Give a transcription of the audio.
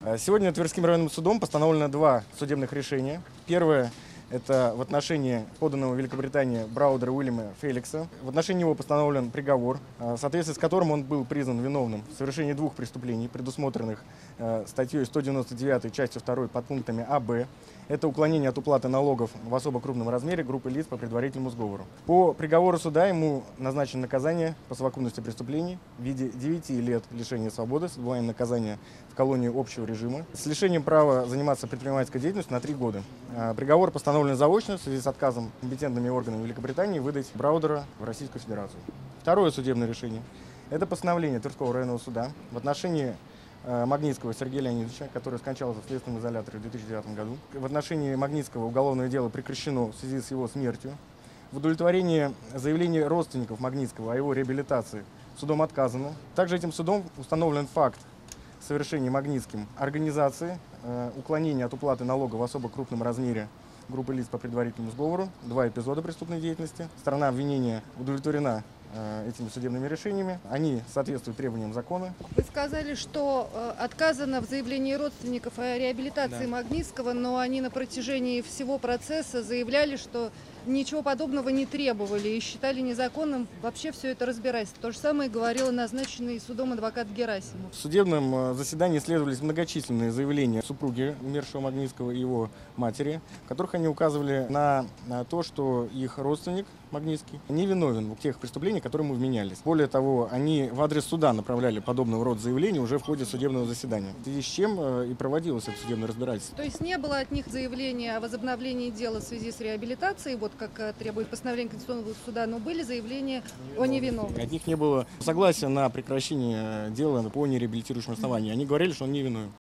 Сегодня Тверским районным судом постановлено два судебных решения. Первое – это в отношении поданного в Великобритании Браудера Уильяма Феликса. В отношении него постановлен приговор, в соответствии с которым он был признан виновным в совершении двух преступлений, предусмотренных статьей 199 частью 2 подпунктами А, Б. Это уклонение от уплаты налогов в особо крупном размере группы лиц по предварительному сговору. По приговору суда ему назначено наказание по совокупности преступлений в виде 9 лет лишения свободы с отбыванием наказания в колонии общего режима с лишением права заниматься предпринимательской деятельностью на 3 года. Приговор постановлен заочно в связи с отказом компетентными органами Великобритании выдать Браудера в Российскую Федерацию. Второе судебное решение – это постановление Тверского районного суда в отношении Магнитского Сергея Леонидовича, который скончался в следственном изоляторе в 2009 году. В отношении Магнитского уголовное дело прекращено в связи с его смертью. В удовлетворении заявления родственников Магнитского о его реабилитации судом отказано. Также этим судом установлен факт совершения Магнитским организации, уклонения от уплаты налога в особо крупном размере группы лиц по предварительному сговору, 2 эпизода преступной деятельности. Сторона обвинения удовлетворена этими судебными решениями. Они соответствуют требованиям закона. Вы сказали, что отказано в заявлении родственников о реабилитации Магнитского, но они на протяжении всего процесса заявляли, что ничего подобного не требовали и считали незаконным вообще все это разбирательство. То же самое говорила назначенный судом адвокат Герасимов. В судебном заседании исследовались многочисленные заявления супруги умершего Магнитского и его матери, в которых они указывали на то, что их родственник Магнитский не виновен в тех преступлениях, которые ему вменялись. Более того, они в адрес суда направляли подобного рода заявления уже в ходе судебного заседания, в связи с чем и проводилось это судебное разбирательство. То есть не было от них заявления о возобновлении дела в связи с реабилитацией, вот как требует постановление Конституционного суда, но были заявления о невиновности. От них не было согласия на прекращение дела по нереабилитирующему основанию. Они говорили, что он не виновен.